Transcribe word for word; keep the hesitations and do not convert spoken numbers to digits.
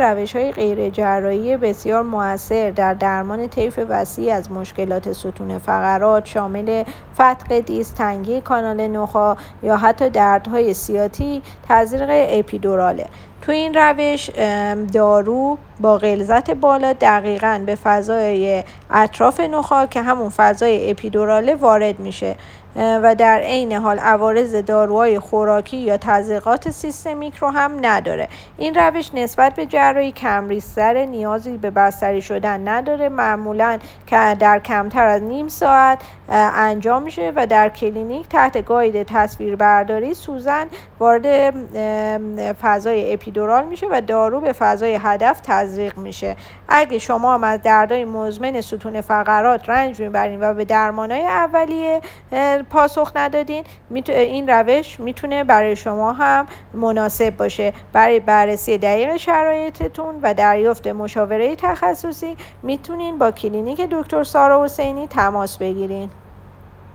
روش‌های غیر جراحی بسیار مؤثر در درمان طیف وسیعی از مشکلات ستون فقرات شامل فتق دیس، تنگی کانال نخاع یا حتی دردهای سیاتی تزریق اپیدوراله. تو این روش دارو با غلظت بالا دقیقاً به فضای اطراف نخاع که همون فضای اپیدوراله وارد میشه و در عین حال عوارض داروهای خوراکی یا تزریقات سیستمیک رو هم نداره. این روش نسبت به جراحی کم‌ریسک‌تر، نیازی به بستری شدن نداره، معمولاً که در کمتر از نیم ساعت انجام میشه و در کلینیک تحت گاید تصویربرداری سوزن وارد فضای اپیدورال میشه و دارو به فضای هدف تزریق میشه. اگه شما هم از دردهای مزمن ستون فقرات رنج میبرین و به درمانهای اولیه پاسخ ندادین، این روش میتونه برای شما هم مناسب باشه. برای بررسی دقیق شرایطتون و دریافت مشاوره تخصصی میتونین با کلینیک دکتر سارا حسینی تماس بگیرین.